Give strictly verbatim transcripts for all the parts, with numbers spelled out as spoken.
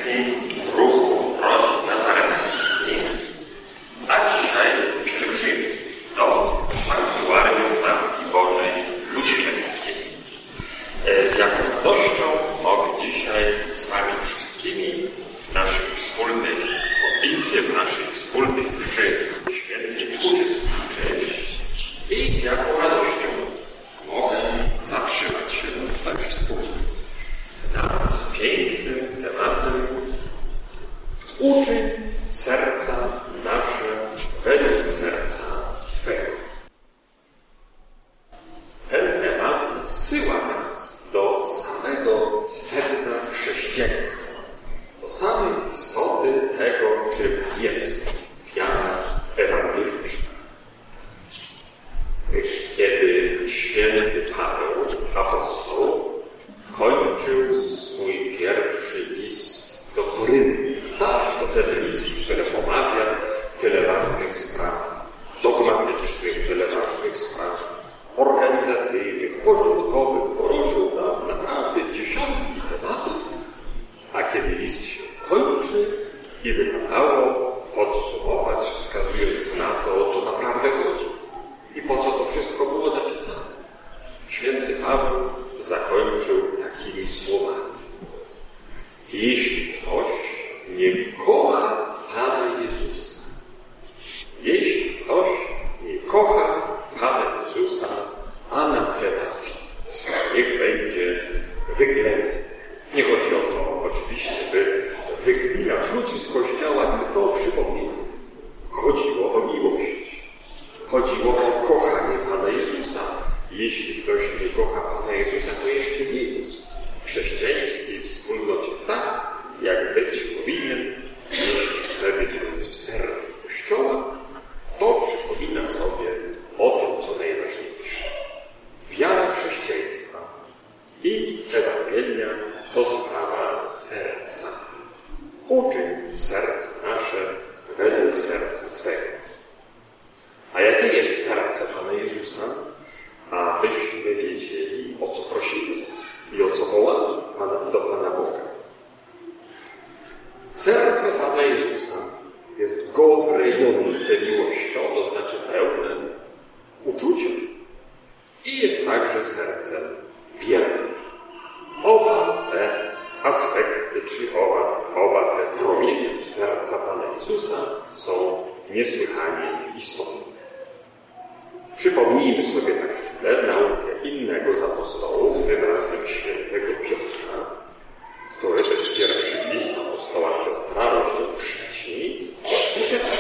betlejemskim ruchu rodzin nazareńskich, a dzisiaj pielgrzymi do sanktuarium Matki Bożej Ludźmieckiej. Z jaką radością mogę dzisiaj z Wami wszystkimi w naszej wspólnej modlitwie, w naszej wspólnej mszy świętej uczestniczyć i z jaką radością mogę zatrzymać się także wspólnie nad pięknym tematem uczyń serca nasze według serca Twego. Ten temat wsyła nas do samego sedna chrześcijaństwa, do samej istoty tego, czym jest wiara ewangeliczna. Kiedy święty Paweł, apostoł, kończył swój pierwszy list do Koryntian, tak, to ten list, który omawia tyle ważnych spraw dogmatycznych, tyle ważnych spraw organizacyjnych, porządkowych, poruszył tam naprawdę dziesiątki tematów, a kiedy list się kończy i wypadało podsumować, wskazując na to, o co naprawdę chodzi i po co to wszystko było napisane, święty Paweł zakończył takimi słowami: jeśli ktoś nie kocha Pana Jezusa, jeśli ktoś nie kocha Pana Jezusa, anatema sit, niech będzie wyględny. Nie chodzi o to oczywiście, by wyglinać ludzi z Kościoła, tylko o przypomnienie. Chodziło o miłość. Chodziło o kochanie Pana Jezusa. Jeśli ktoś nie kocha Pana Jezusa, to jeszcze nie jest w chrześcijańskiej wspólnocie tak, jak być powinien. Jeśli chce być w sercu Kościoła, to przypomina sobie o tym, co najważniejsze. Wiara chrześcijaństwa i Ewangelia to sprawa serca. Uczyń serce nasze według serca Twego. A jakie jest serce Pana Jezusa? Abyśmy wiedzieli, o co prosimy i o co wołamy Pana, do Pana Boga. Serce Pana Jezusa jest gobrejące miłością, to znaczy pełne uczuciem. I jest także sercem wiernym. Oba te aspekty, czy oba, oba te promienie serca Pana Jezusa są niesłychanie istotne. Przypomnijmy sobie na chwilę naukę innego z apostołów, tym razem świętego Piotra, który to jest pierwszy list apostoła Piotra, rozdział trzeci, pisze tak: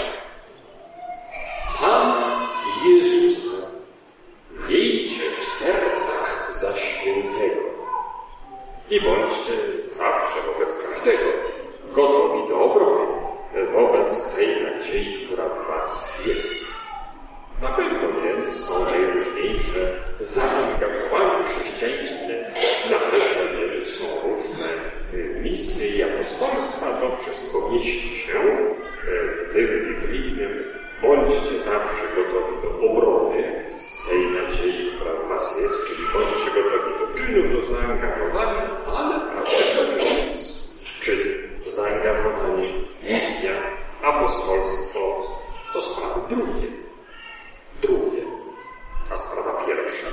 Pana Jezusa miejcie w sercach za świętego i bądźcie zawsze wobec każdego gotowi do obrony, wobec tej nadziei, która w was jest. Na pewno więc są najróżniejsze zaangażowania w chrześcijaństwie, na pewno więc są różne misje i apostolstwa, to wszystko mieści się w tym biblijnym. Bądźcie zawsze gotowi do obrony tej nadziei, która w was jest, czyli bądźcie gotowi do czynu, do zaangażowania, ale prawdę mówiąc, czyn, zaangażowanie, misja, apostolstwo to sprawy drugie. Drugie, a sprawa pierwsza.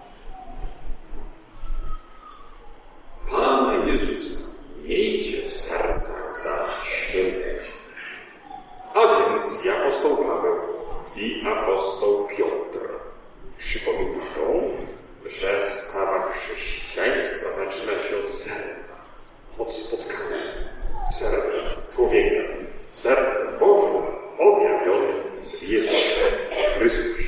Pana Jezusa miejcie w sercach za świętego. A więc i apostoł Paweł, i apostoł Piotr przypominają, że sprawa chrześcijaństwa zaczyna się od serca, od spotkania serca człowieka, serca Boże objawione w Jezusie Chrystusie.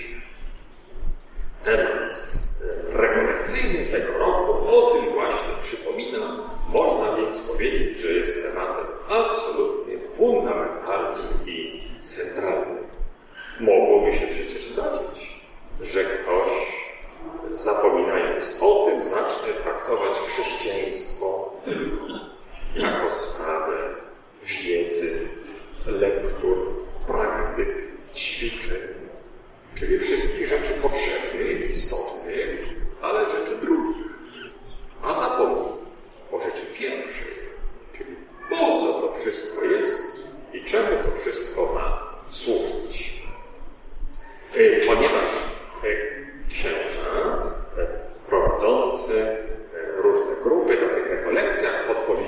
Temat rekolekcyjny tego roku o tym właśnie przypomina. Można więc powiedzieć, że jest tematem absolutnie fundamentalnym i centralnym. Mogłoby się przecież zdarzyć, że ktoś, zapominając o tym, zacznie traktować chrześcijaństwo tylko jako sprawę wiedzy, lektur, praktyk, ćwiczeń, czyli wszystkich rzeczy potrzebnych, istotnych, ale rzeczy drugich. A zapomni o rzeczy pierwszej,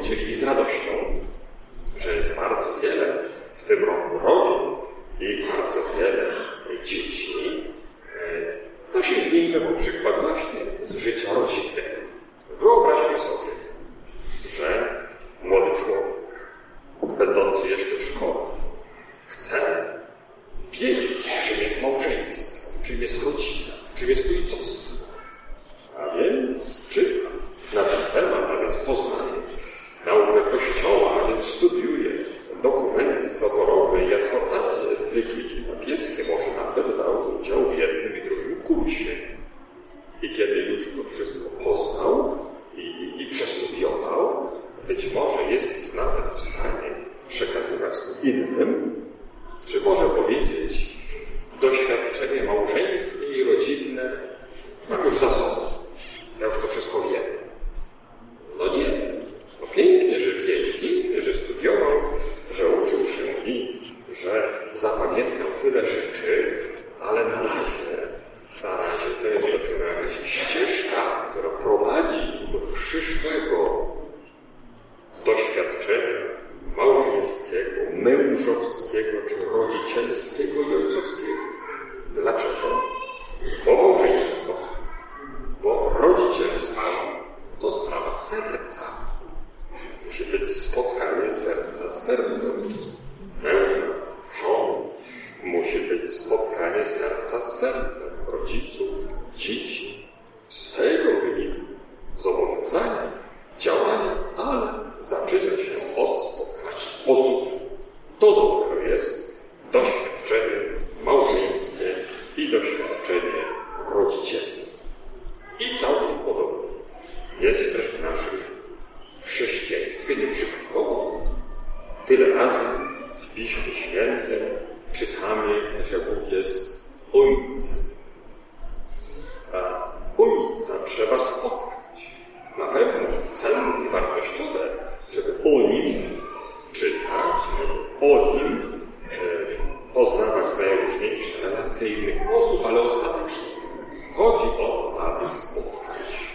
powiedzieli z radością, że jest bardzo wiele w tym roku rodzin i bardzo wiele dzieci, to sięgnijmy po przykład właśnie z życia rodzinnego. Wyobraźmy sobie, że młody człowiek, będący jeszcze w szkole, chce wiedzieć, czym jest małżeństwo, czym jest rodzina, czym jest ojcostwo. A więc czyta na ten temat, a więc poznaje naukę Kościoła, a więc studiuje dokumenty soborowe i adhortacje, encykliki papieskie, może nawet brał udział w jednym i drugim kursie. I kiedy już to wszystko poznał i, i przestudiował, być może jest już nawet w stanie przekazywać to innym, czy może powiedzieć, doświadczenie małżeńskie i rodzinne mam już za sobą. Ja już to wszystko wiem. No nie. To pięknie, że wie, pięknie, że studiował, że uczył się i że zapamiętał tyle rzeczy, ale na razie, na razie to jest dopiero jakaś ścieżka, która prowadzi do przyszłego doświadczenia małżeńskiego, mężowskiego czy rodzicielskiego i ojcowskiego. Dlaczego? Bo małżeństwo, bo rodzicielstwo to sprawa serca. Musi być spotkanie serca z sercem. Męża, żony. Musi być spotkanie serca z sercem. Rodziców, dzieci. Z tego wyniku zobowiązania, działania, ale zaczyna się od spotkania osób. To dopiero jest doświadczenie małżeńskie i doświadczenie rodzicielskie. I całkiem podobnie jest też w naszym chrześcijaństwie nieprzypadkowo. Tyle razy w Piśmie Świętym czytamy, że Bóg jest Ojcem. A Ojca trzeba spotkać. Na pewno cenne i wartościowe, żeby o Nim czytać, żeby o Nim e, poznawać najróżniejsze relacje innych osób, ale ostatecznie chodzi o to, aby spotkać.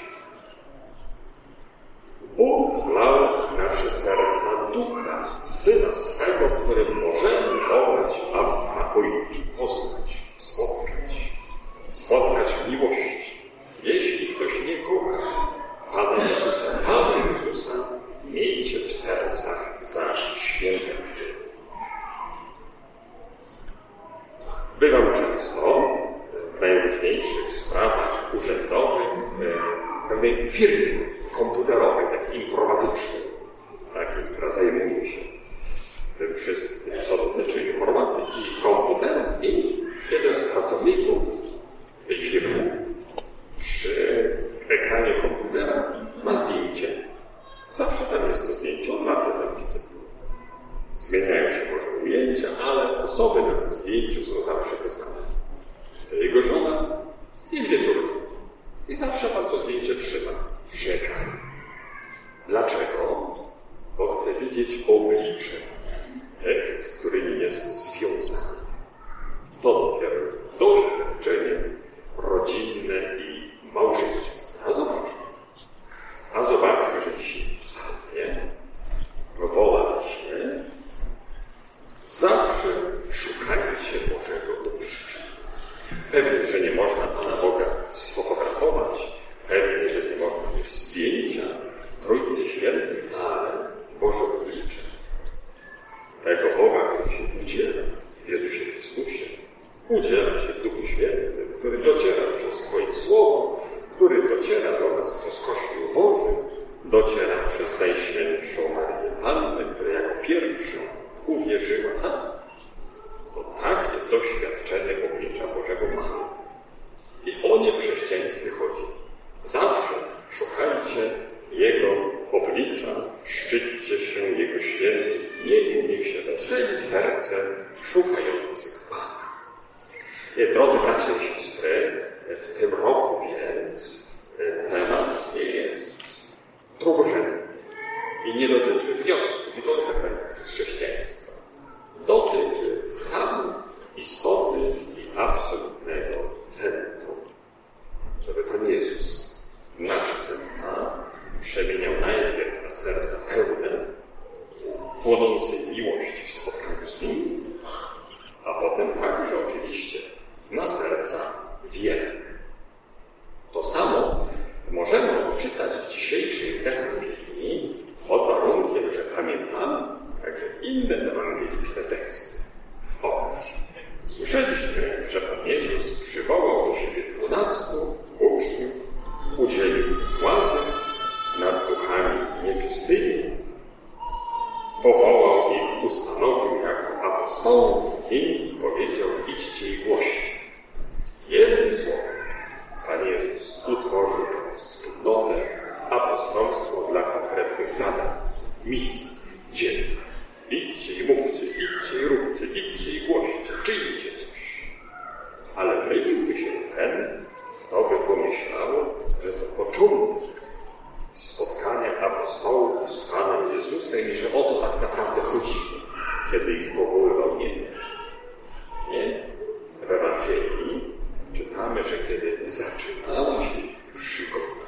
Bóg wlał w nasze serca Ducha, Syna swego, w którym możemy wołać Abba, Ojcze, poznać, spotkać, spotkać w miłości. Jeśli ktoś nie kocha Pana Jezusa, Pana Jezusa, miejcie w sercach za świętego. Bywam często w najróżniejszych sprawach urzędowych, w pewnej firmie komputerowej, takiej informatycznej, takiej, która zajmuje się tym wszystkim, co dotyczy informatyki i komputerów. I jeden z pracowników tej firmy przy ekranie komputera ma zdjęcie. Zawsze tam jest to zdjęcie, on lat tam widzę. Zmieniają się może ujęcia, ale osoby na tym zdjęciu są zawsze te same. To jego żona i dwie córki. I zawsze pan to zdjęcie trzyma. Czeka. Dlaczego? Bo chce widzieć oblicze tych, z którymi jest związany. To dopiero jest doświadczenie rodzinne i małżeństwa. A zobaczmy. A zobaczmy, że dzisiaj w psalmie wołaliśmy: zawsze szukajcie Bożego oblicza. Pewnie, że nie można Pana Boga sfotografować, pewnie, że nie można mieć zdjęcia Trójcy Świętej, ale Boże oblicze. Tego Boga, który się udziela w Jezusie Chrystusie, udziela się w Duchu Świętym, który dociera przez swoje Słowo, który dociera do nas przez Kościół Boży, dociera przez Najświętszą Maryję Pannę, która jako pierwszą uwierzyła. To takie doświadczenie oblicza Bożego mamy. I o nie w chrześcijaństwie chodzi. Zawsze szukajcie Jego oblicza, szczyćcie się Jego świętych, niech niech się weseli serce szukających Pana. I, drodzy bracia i siostry, w tym roku więc temat nie jest drugorzędny i nie dotyczy wniosków i konsekwencji chrześcijaństwa. Dotyczy samej istoty i absolutnego centrum. Żeby Pan Jezus nasze serca przemieniał najpierw na serca pełne pustyni, powołał ich, ustanowił jako apostołów i powiedział: idźcie i głoście. Jednym słowem, Pan Jezus utworzył tę wspólnotę, apostolstwo dla konkretnych zadań, misji, dziennych. Idźcie i mówcie, idźcie i róbcie, idźcie i głoście, czyńcie coś. Ale myliłby się ten, kto by pomyślał, że to początek spotkania apostołów z Panem Jezusem i że o to tak naprawdę chodzi, kiedy ich powoływał. Nie. Nie. W Ewangelii czytamy, że kiedy zaczynała się ich przygoda,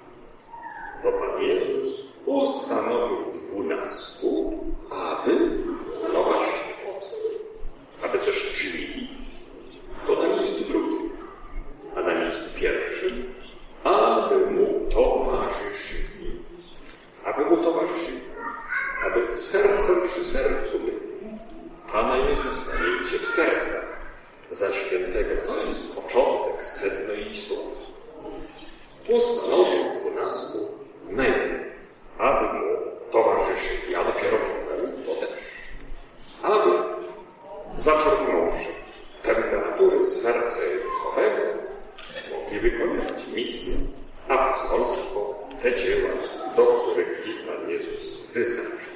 to Pan Jezus ustanowił dwunastu, aby, no właśnie po co? Aby coś czynili, to na miejscu drugim, a na miejscu pierwszym, aby mu towarzyszyli. Aby mu towarzyszyli. Aby sercem przy sercu byli. Pana Jezusa miejcie w sercach za świętego. To jest początek, sedno i istota. Postanowił dwunastu mężów, aby mu towarzyszyli, a dopiero potem to też. Aby zaczerpnąwszy temperatury z serca Jezusowego, mogli wykonywać misję, apostolstwo, te dzieła, do których ich Pan Jezus wyznaczył.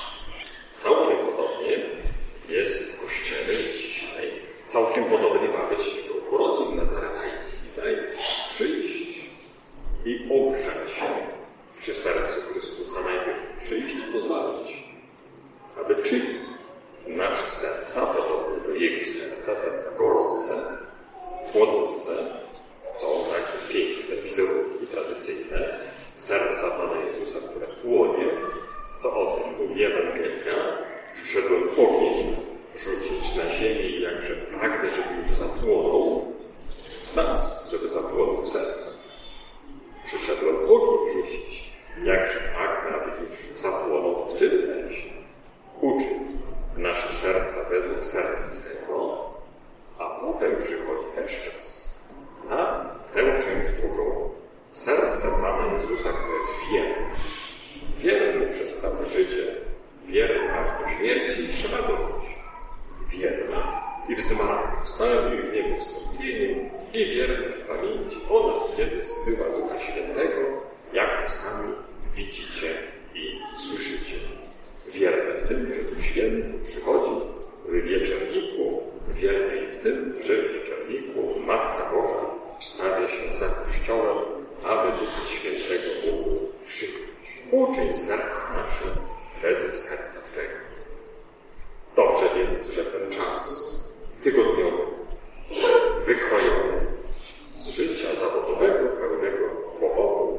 Całkiem podobnie jest w Kościele dzisiaj. Całkiem podobnie ma być do urodzin nazaretańskich. Daj przyjść i ogrzać się przy sercu Chrystusa. Najpierw przyjść i pozwolić, aby czynił nasze serca podobne do Jego serca, serca gorące, płonące, są takie piękne wizerunki tradycyjne serca Pana Jezusa, które płonie, to o tym mówi Ewangelia. Przyszedłem ogień rzucić na ziemię i jakże pragnę, żeby już zapłonął w nas, żeby zapłonął w serca. Przyszedłem ogień rzucić, jakże pragnę, aby już zapłonął w tym sensie. Uczyń nasze serca według serca Twego, a potem przychodzi też czas na tę część drugą. Serce Pana Jezusa, które jest wierne. Wierny przez całe życie, wierny aż do śmierci i trzeba dojść. Wierny i w zmartwychwstaniu, i w niebowstąpieniu, i wierny w pamięci o nas, kiedy zsyła Ducha Świętego, jak to sami widzicie i słyszycie. Wierny w tym, że Duch Święty przychodzi w wieczorniku, wierny w tym, że w wieczorniku Matka Boża wstawia się za Kościołem, aby Ducha Świętego mógł przyjąć. Uczyń serca nasze według serca Twego. Dobrze więc, że ten czas tygodniowy, wykrojony z życia zawodowego, pełnego kłopotów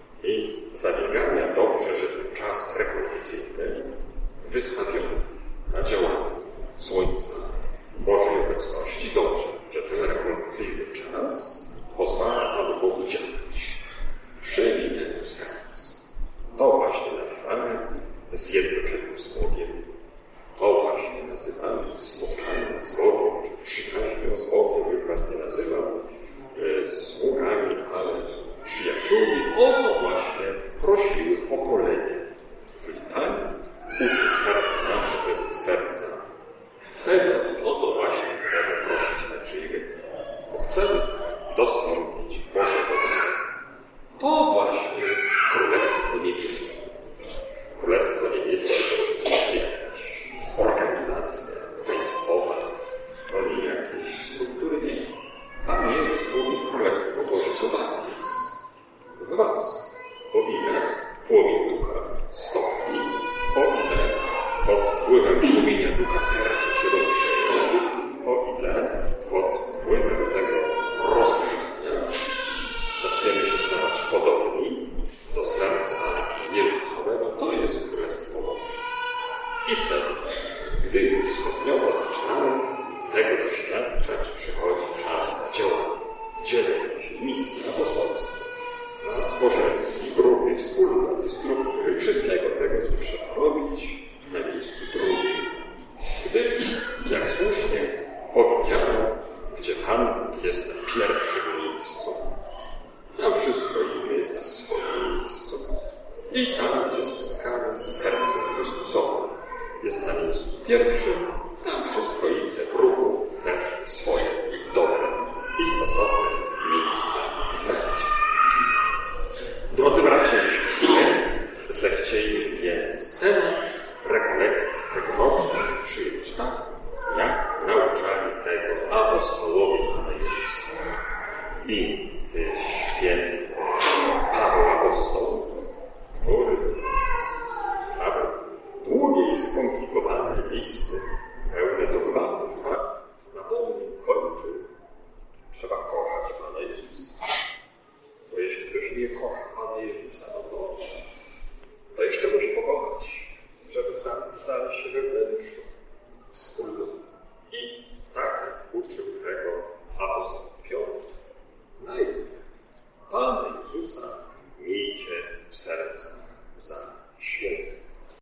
i zabiegania, dobrze, że ten czas rekolekcyjny wystawiony na działanie Słońca Bożej obecności, dobrze, że ten rekolekcyjny czas pozwala Panu Bogu działać w przemienieniu serc. To właśnie nazywamy zjednoczeniem z Bogiem. To właśnie nazywamy spotkaniem z Bogiem, czy przyjaźnią z Bogiem. Już was nie nazywam e, sługami, ale przyjaciółmi. O to właśnie prosiły pokolenie w litanii. Uczyń serca nasze według serca Twego. O to właśnie chcemy prosić na życie, bo chcemy dostąpić Bożego dobra. To właśnie jest Królestwo Niebieskie. Królestwo Niebieskie to przecież nie jakaś organizacja państwowa, to nie jakieś struktury. Nie. Pan Jezus mówi, Królestwo Boże to was jest. W was. O ile płomień ducha stopni, o ile pod wpływem płomienia ducha serce się rozgrzeje, o ile pod wpływem tego rozgrzania zaczniemy się stawać podobni do serca Jezusowego, to jest Królestwo Boże. I wtedy, gdy już stopniowo zaczynamy tego doświadczać, przychodzi czas na działanie, dzielenie się, misji, apostolstwa, na tworzenie grupy, wspólnoty, struktury, wszystkiego tego, co trzeba robić na miejscu drugim. Gdyż, jak słusznie powiedziano, gdzie Pan Bóg jest na pierwszym miejscu, tam wszystko inne jest na swoim miejscu. I tam, gdzie spotkamy pierwszym